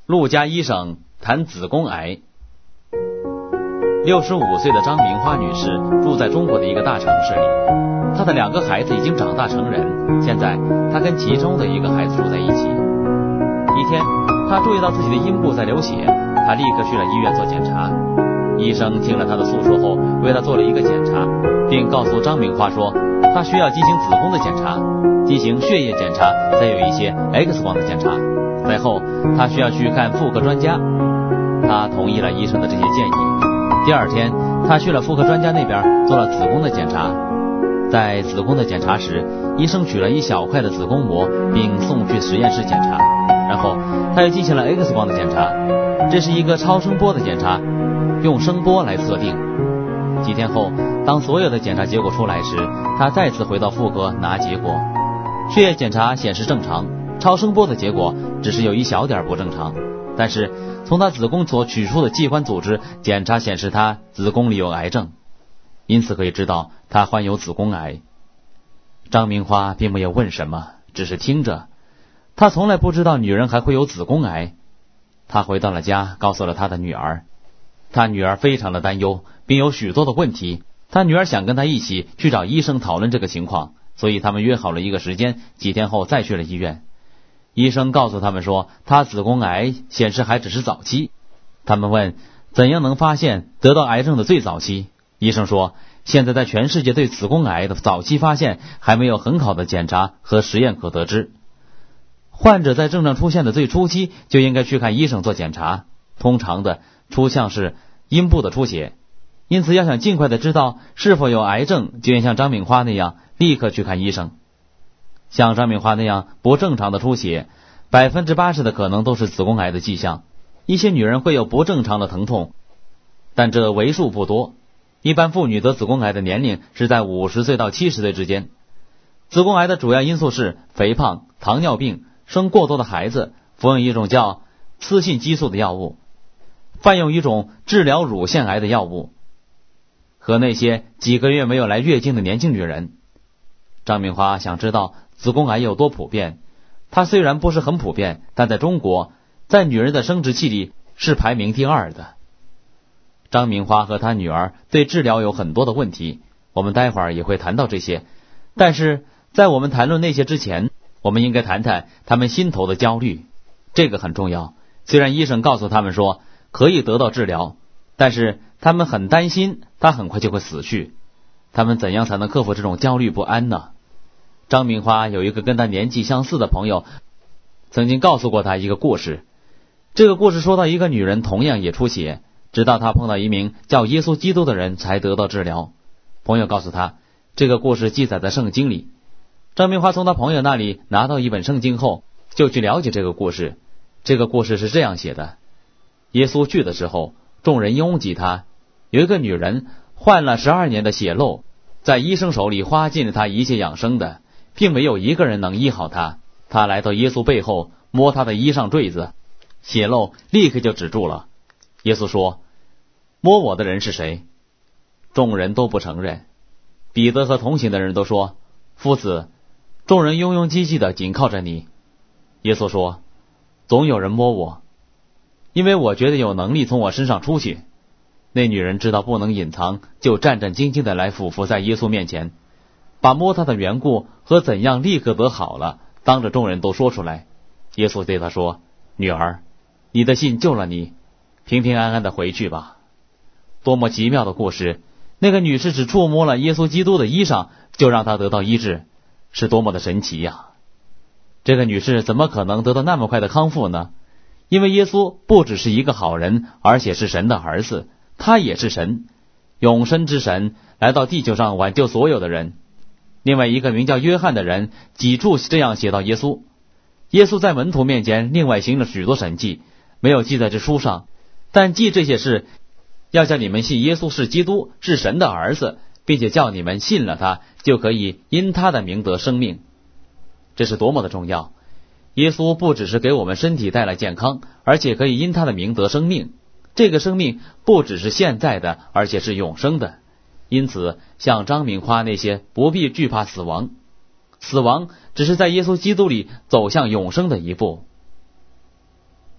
陆家医生谈子宫癌。65岁的张明花女士住在中国的一个大城市里，她的2个孩子已经长大成人，现在她跟其中的一个孩子住在一起。一天，她注意到自己的阴部在流血，她立刻去了医院做检查。医生听了她的诉说后，为她做了一个检查，并告诉张明花说，她需要进行子宫的检查，进行血液检查，再有一些 X 光的检查，最后她需要去看妇科专家。她同意了医生的这些建议。第2天，她去了妇科专家那边做了子宫的检查。在子宫的检查时，医生取了一小块的子宫膜，并送去实验室检查，然后他又进行了 X 光的检查，这是一个超声波的检查，用声波来测定。几天后，当所有的检查结果出来时，他再次回到妇科拿结果。血液检查显示正常，超声波的结果只是有一小点不正常，但是从他子宫所取出的器官组织检查显示他子宫里有癌症，因此可以知道他患有子宫癌。张明花并没有问什么，只是听着。她从来不知道女人还会有子宫癌。她回到了家，告诉了她的女儿。她女儿非常的担忧，并有许多的问题。她女儿想跟她一起去找医生讨论这个情况，所以他们约好了一个时间，几天后再去了医院。医生告诉他们说，她子宫癌显示还只是早期。他们问怎样能发现得到癌症的最早期。医生说，现在在全世界对子宫癌的早期发现还没有很好的检查和实验可得知。患者在症状出现的最初期就应该去看医生做检查，通常的出象是阴部的出血，因此要想尽快的知道是否有癌症，就应像张敏花那样立刻去看医生。像张敏花那样不正常的出血，80%的可能都是子宫癌的迹象。一些女人会有不正常的疼痛，但这为数不多。一般妇女得子宫癌的年龄是在50岁到70岁之间。子宫癌的主要因素是肥胖、糖尿病、生过多的孩子、服用一种叫雌性激素的药物、犯用一种治疗乳腺癌的药物，和那些几个月没有来月经的年轻女人。张明花想知道子宫癌有多普遍。它虽然不是很普遍，但在中国，在女人的生殖器里是排名第2的。张明花和她女儿对治疗有很多的问题，我们待会儿也会谈到这些。但是在我们谈论那些之前，我们应该谈谈他们心头的焦虑，这个很重要。虽然医生告诉他们说可以得到治疗，但是他们很担心他很快就会死去。他们怎样才能克服这种焦虑不安呢？张明花有一个跟他年纪相似的朋友，曾经告诉过他一个故事。这个故事说到一个女人同样也出血，直到她碰到一名叫耶稣基督的人才得到治疗。朋友告诉他，这个故事记载在圣经里。张明花从他朋友那里拿到一本圣经后，就去了解这个故事。这个故事是这样写的：耶稣去的时候，众人拥挤他。有一个女人患了12年的血漏，在医生手里花尽了她一切养生的，并没有一个人能医好她。她来到耶稣背后，摸他的衣裳坠子，血漏立刻就止住了。耶稣说，摸我的人是谁？众人都不承认。彼得和同行的人都说，夫子，众人拥拥挤挤的紧靠着你。耶稣说，总有人摸我，因为我觉得有能力从我身上出去。那女人知道不能隐藏，就战战兢兢的来俯伏在耶稣面前，把摸他的缘故和怎样立刻得好了当着众人都说出来。耶稣对她说，女儿，你的信救了你，平平安安的回去吧。多么奇妙的故事！那个女士只触摸了耶稣基督的衣裳，就让她得到医治，是多么的神奇呀！这个女士怎么可能得到那么快的康复呢？因为耶稣不只是一个好人，而且是神的儿子，他也是神，永生之神，来到地球上挽救所有的人。另外一个名叫约翰的人几处这样写到耶稣。耶稣在门徒面前另外行了许多神迹，没有记在这书上，但记这些事，要叫你们信耶稣是基督，是神的儿子，并且叫你们信了他，就可以因他的名得生命。这是多么的重要！耶稣不只是给我们身体带来健康，而且可以因他的名得生命。这个生命不只是现在的，而且是永生的。因此，像张明花那些不必惧怕死亡，死亡只是在耶稣基督里走向永生的一步。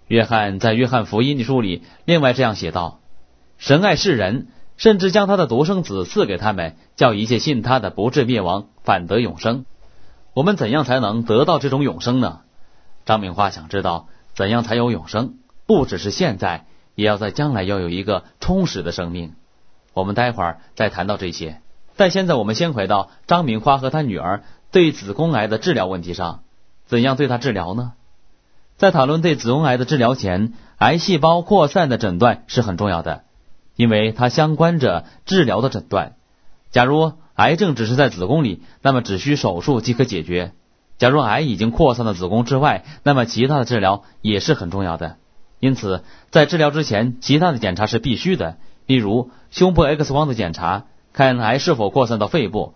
约翰在约翰福音书里另外这样写道：神爱世人，甚至将他的独生子赐给他们，叫一切信他的不至灭亡，反得永生。我们怎样才能得到这种永生呢？张明花想知道怎样才有永生，不只是现在，也要在将来要有一个充实的生命。我们待会儿再谈到这些，但现在我们先回到张明花和他女儿对子宫癌的治疗问题上，怎样对他治疗呢？在讨论对子宫癌的治疗前，癌细胞扩散的诊断是很重要的，因为它相关着治疗的诊断。假如癌症只是在子宫里，那么只需手术即可解决。假如癌已经扩散到子宫之外，那么其他的治疗也是很重要的。因此，在治疗之前，其他的检查是必须的，例如胸部 X 光的检查，看癌是否扩散到肺部；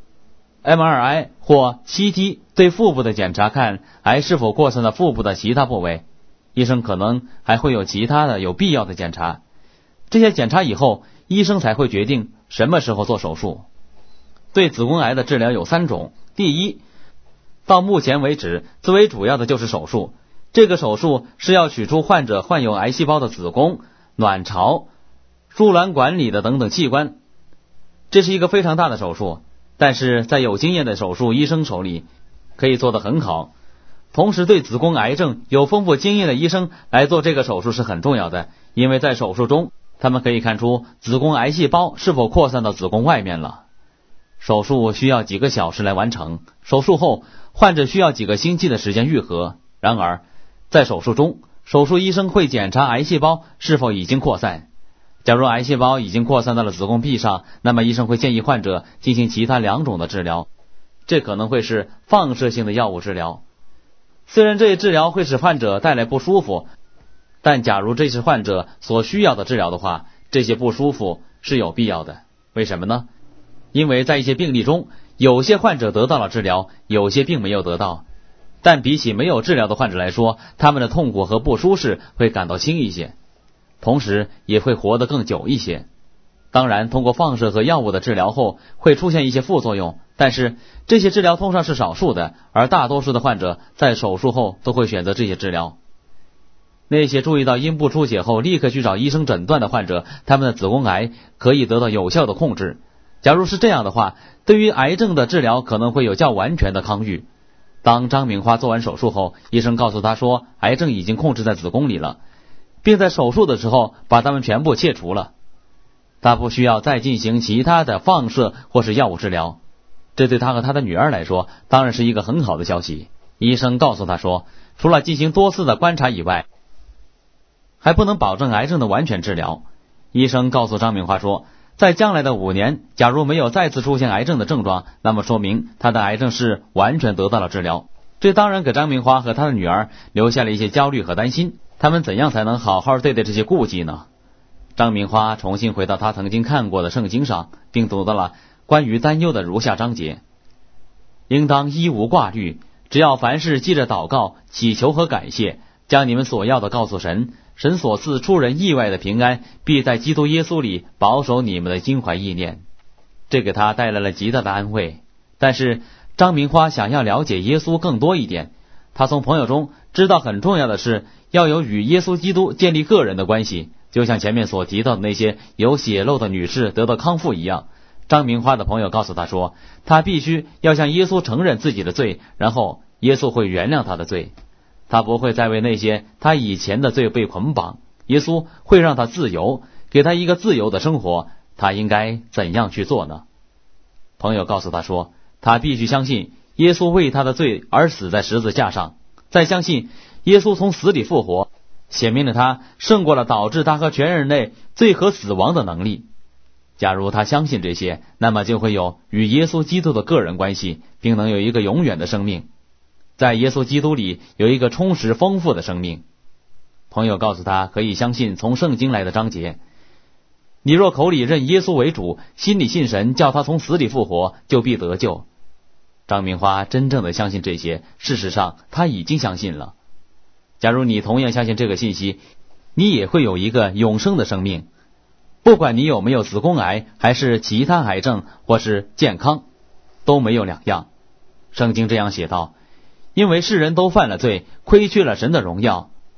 MRI 或 CT 对腹部的检查，看癌是否扩散到腹部的其他部位。医生可能还会有其他的有必要的检查。这些检查以后，医生才会决定什么时候做手术。对子宫癌的治疗有3种。第一，到目前为止最为主要的就是手术。这个手术是要取出患者患有癌细胞的子宫、卵巢、输卵管里的等等器官。这是一个非常大的手术，但是在有经验的手术医生手里可以做得很好。同时，对子宫癌症有丰富经验的医生来做这个手术是很重要的，因为在手术中他们可以看出子宫癌细胞是否扩散到子宫外面了。手术需要几个小时来完成，手术后患者需要几个星期的时间愈合。然而在手术中，手术医生会检查癌细胞是否已经扩散。假如癌细胞已经扩散到了子宫壁上，那么医生会建议患者进行其他2种的治疗，这可能会是放射性的药物治疗。虽然这一治疗会使患者带来不舒服，但假如这是患者所需要的治疗的话，这些不舒服是有必要的。为什么呢？因为在一些病例中，有些患者得到了治疗，有些并没有得到。但比起没有治疗的患者来说，他们的痛苦和不舒适会感到轻一些，同时也会活得更久一些。当然，通过放射和药物的治疗后会出现一些副作用，但是这些治疗通常是少数的，而大多数的患者在手术后都会选择这些治疗。那些注意到阴部出血后立刻去找医生诊断的患者，他们的子宫癌可以得到有效的控制。假如是这样的话，对于癌症的治疗可能会有较完全的康愈。当张明花做完手术后，医生告诉她说癌症已经控制在子宫里了，并在手术的时候把它们全部切除了。她不需要再进行其他的放射或是药物治疗。这对她和她的女儿来说当然是一个很好的消息。医生告诉她说，除了进行多次的观察以外，还不能保证癌症的完全治疗。医生告诉张明花说，在将来的5年，假如没有再次出现癌症的症状，那么说明他的癌症是完全得到了治疗。这当然给张明花和他的女儿留下了一些焦虑和担心，他们怎样才能好好对待这些顾忌呢？张明花重新回到他曾经看过的圣经上，并读到了关于担忧的如下章节：应当一无挂虑，只要凡事记着祷告、祈求和感谢，将你们所要的告诉神，神所赐出人意外的平安，必在基督耶稣里保守你们的心怀意念。这给他带来了极大的安慰。但是张明花想要了解耶稣更多一点，他从朋友中知道很重要的是要有与耶稣基督建立个人的关系，就像前面所提到的那些有血漏的女士得到康复一样。张明花的朋友告诉他说，他必须要向耶稣承认自己的罪，然后耶稣会原谅他的罪。他不会再为那些他以前的罪被捆绑，耶稣会让他自由，给他一个自由的生活。他应该怎样去做呢？朋友告诉他说，他必须相信耶稣为他的罪而死在十字架上，再相信耶稣从死里复活，显明了他胜过了导致他和全人类罪和死亡的能力。假如他相信这些，那么就会有与耶稣基督的个人关系，并能有一个永远的生命。在耶稣基督里有一个充实丰富的生命。朋友告诉他，可以相信从圣经来的章节，你若口里认耶稣为主，心里信神，叫他从死里复活，就必得救。张明花真正的相信这些，事实上他已经相信了。假如你同样相信这个信息，你也会有一个永生的生命。不管你有没有子宫癌，还是其他癌症，或是健康，都没有两样。圣经这样写道，因为世人都犯了罪，亏缺了神的荣耀，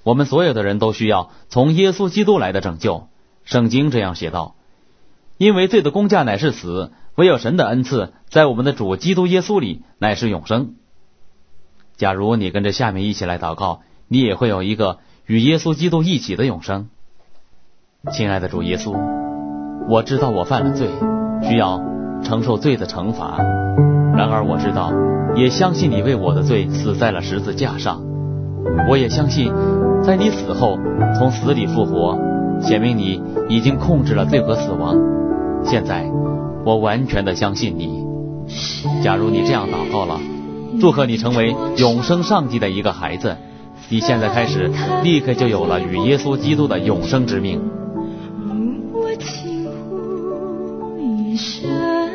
我们所有的人都需要从耶稣基督来的拯救。圣经这样写道：因为罪的工价乃是死，唯有神的恩赐在我们的主基督耶稣里乃是永生。假如你跟着下面一起来祷告，你也会有一个与耶稣基督一起的永生。亲爱的主耶稣，我知道我犯了罪，需要承受罪的惩罚，然而我知道也相信你为我的罪死在了十字架上。我也相信在你死后从死里复活，显明你已经控制了罪和死亡。现在我完全的相信你。假如你这样祷告了，祝贺你成为永生上帝的一个孩子，你现在开始立刻就有了与耶稣基督的永生之命。 我轻呼一声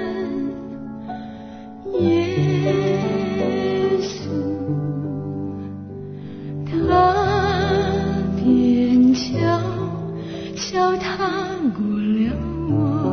耶稣，他便悄悄踏过了我